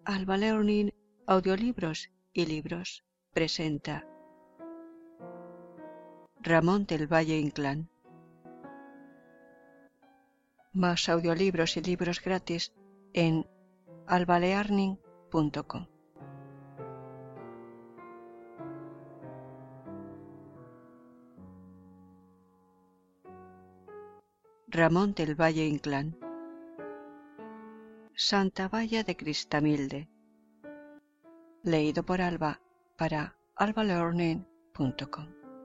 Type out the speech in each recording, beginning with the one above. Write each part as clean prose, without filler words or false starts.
Alba Learning, audiolibros y libros, presenta Ramón del Valle Inclán. Más audiolibros y libros gratis en albalearning.com. Ramón del Valle Inclán. Santa Valla de Cristamilde. Leído por Alba para albalearning.com.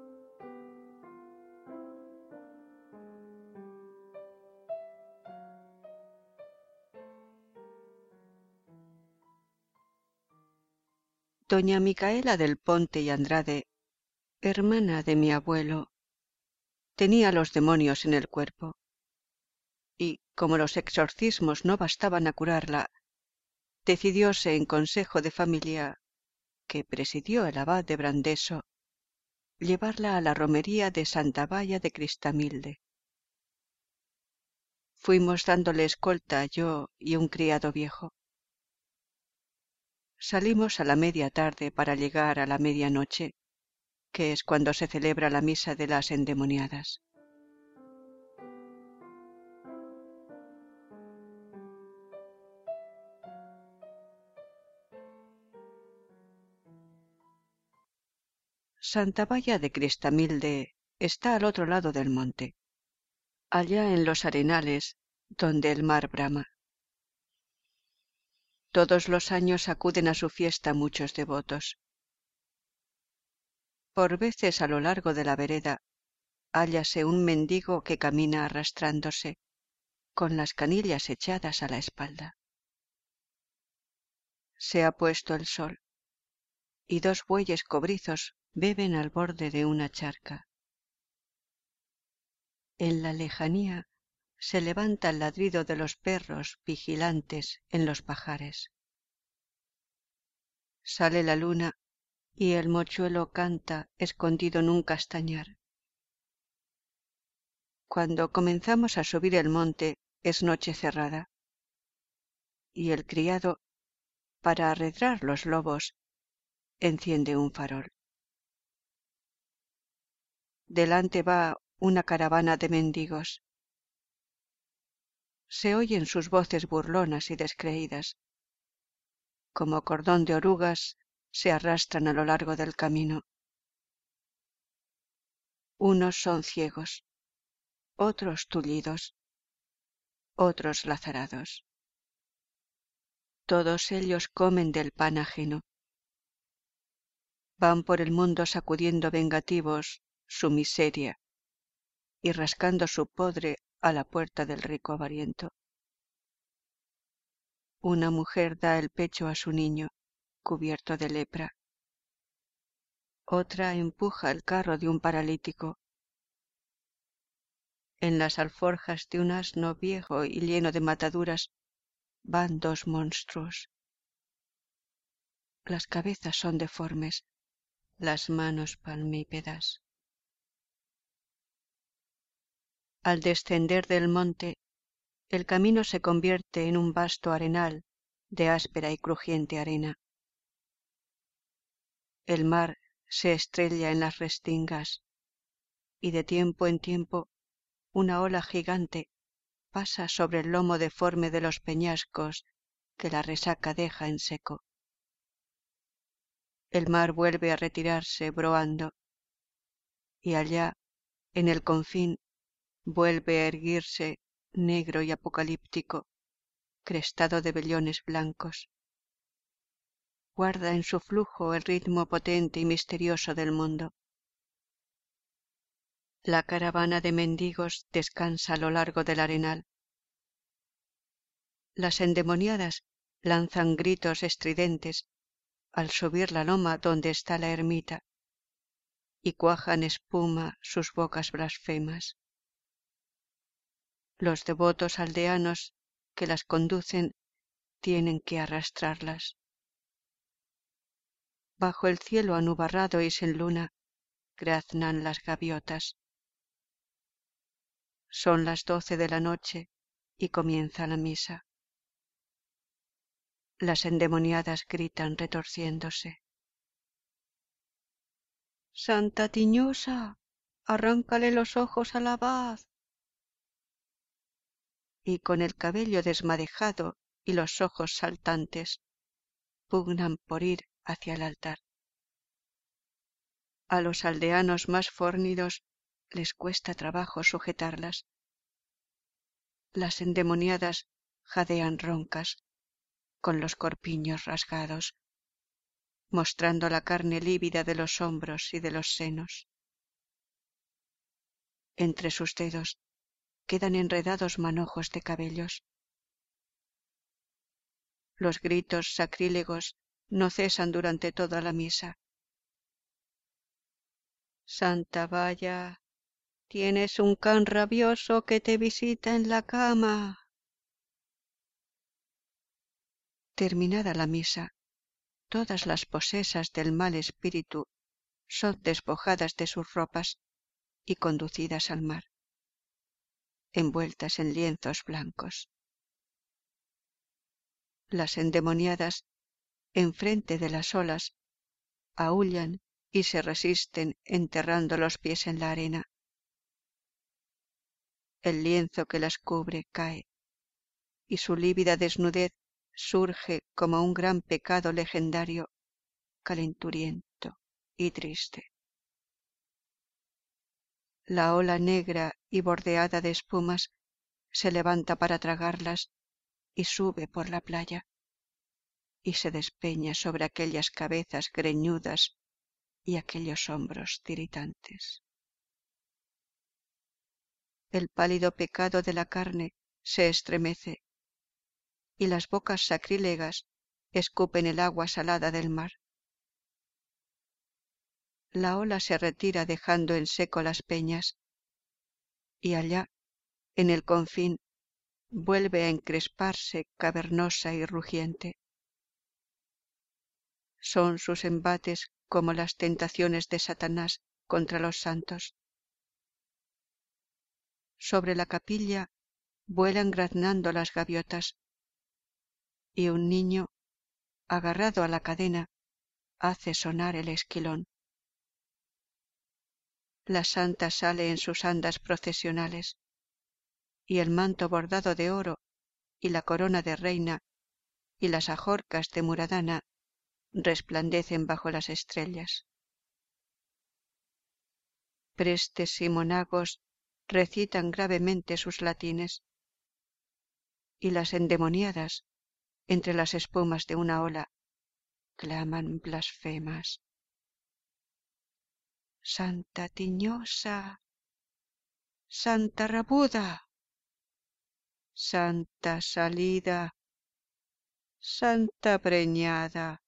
Doña Micaela del Ponte y Andrade, hermana de mi abuelo, tenía los demonios en el cuerpo, y, como los exorcismos no bastaban a curarla, decidióse en consejo de familia, que presidió el abad de Brandeso, llevarla a la romería de Santa Valla de Cristamilde. Fuimos dándole escolta yo y un criado viejo. Salimos a la media tarde para llegar a la medianoche, que es cuando se celebra la misa de las endemoniadas. Santa Valla de Cristamilde está al otro lado del monte, allá en los arenales donde el mar brama. Todos los años acuden a su fiesta muchos devotos. Por veces a lo largo de la vereda hállase un mendigo que camina arrastrándose, con las canillas echadas a la espalda. Se ha puesto el sol, y dos bueyes cobrizos beben al borde de una charca. En la lejanía se levanta el ladrido de los perros vigilantes en los pajares. Sale la luna y el mochuelo canta escondido en un castañar. Cuando comenzamos a subir el monte es noche cerrada, y el criado, para arredrar los lobos, enciende un farol. Delante va una caravana de mendigos. Se oyen sus voces burlonas y descreídas. Como cordón de orugas se arrastran a lo largo del camino. Unos son ciegos, otros tullidos, otros lazarados. Todos ellos comen del pan ajeno. Van por el mundo sacudiendo vengativos su miseria y rascando su podre a la puerta del rico avariento. Una mujer da el pecho a su niño, cubierto de lepra. Otra empuja el carro de un paralítico. En las alforjas de un asno viejo y lleno de mataduras van dos monstruos. Las cabezas son deformes, las manos palmípedas. Al descender del monte, el camino se convierte en un vasto arenal de áspera y crujiente arena. El mar se estrella en las restingas, y de tiempo en tiempo una ola gigante pasa sobre el lomo deforme de los peñascos que la resaca deja en seco. El mar vuelve a retirarse broando, y allá, en el confín, vuelve a erguirse negro y apocalíptico, crestado de vellones blancos. Guarda en su flujo el ritmo potente y misterioso del mundo. La caravana de mendigos descansa a lo largo del arenal. Las endemoniadas lanzan gritos estridentes al subir la loma donde está la ermita, y cuajan espuma sus bocas blasfemas. Los devotos aldeanos que las conducen tienen que arrastrarlas. Bajo el cielo anubarrado y sin luna graznan las gaviotas. Son las 12 de la noche y comienza la misa. Las endemoniadas gritan retorciéndose. «¡Santa Tiñosa, arráncale los ojos al abad!» Y con el cabello desmadejado y los ojos saltantes, pugnan por ir hacia el altar. A los aldeanos más fornidos les cuesta trabajo sujetarlas. Las endemoniadas jadean roncas, con los corpiños rasgados, mostrando la carne lívida de los hombros y de los senos. Entre sus dedos quedan enredados manojos de cabellos. Los gritos sacrílegos no cesan durante toda la misa. «Santa Valla, tienes un can rabioso que te visita en la cama». Terminada la misa, todas las posesas del mal espíritu son despojadas de sus ropas y conducidas al mar, envueltas en lienzos blancos. Las endemoniadas, enfrente de las olas, aúllan y se resisten enterrando los pies en la arena. El lienzo que las cubre cae, y su lívida desnudez surge como un gran pecado legendario, calenturiento y triste. La ola negra y bordeada de espumas se levanta para tragarlas y sube por la playa, y se despeña sobre aquellas cabezas greñudas y aquellos hombros tiritantes. El pálido pecado de la carne se estremece, y las bocas sacrílegas escupen el agua salada del mar. La ola se retira dejando en seco las peñas, y allá, en el confín, vuelve a encresparse cavernosa y rugiente. Son sus embates como las tentaciones de Satanás contra los santos. Sobre la capilla vuelan graznando las gaviotas, y un niño, agarrado a la cadena, hace sonar el esquilón. La santa sale en sus andas procesionales, y el manto bordado de oro y la corona de reina y las ajorcas de muradana resplandecen bajo las estrellas. Prestes y monagos recitan gravemente sus latines, y las endemoniadas, entre las espumas de una ola, claman blasfemas. «Santa Tiñosa, Santa Rabuda, Santa Salida, Santa Preñada».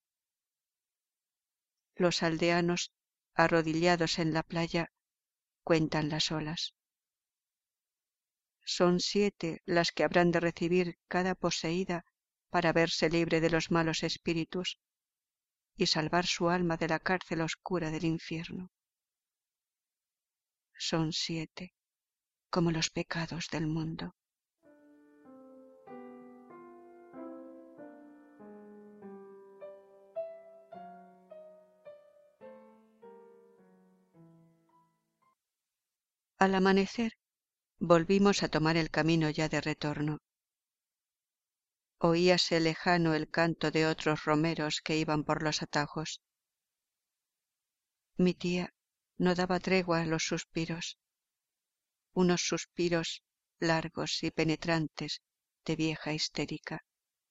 Los aldeanos, arrodillados en la playa, cuentan las olas. Son 7 las que habrán de recibir cada poseída para verse libre de los malos espíritus y salvar su alma de la cárcel oscura del infierno. Son 7, como los pecados del mundo. Al amanecer, volvimos a tomar el camino ya de retorno. Oíase lejano el canto de otros romeros que iban por los atajos. Mi tía no daba tregua a los suspiros, unos suspiros largos y penetrantes de vieja histérica.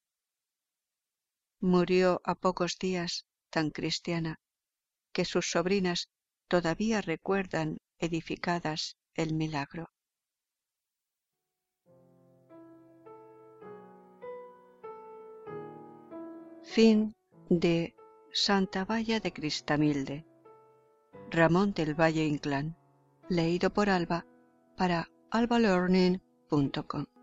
Murió a pocos días, tan cristiana, que sus sobrinas todavía recuerdan edificadas el milagro. Fin de Santa Valla de Cristamilde, Ramón del Valle Inclán, leído por Alba para albalearning.com.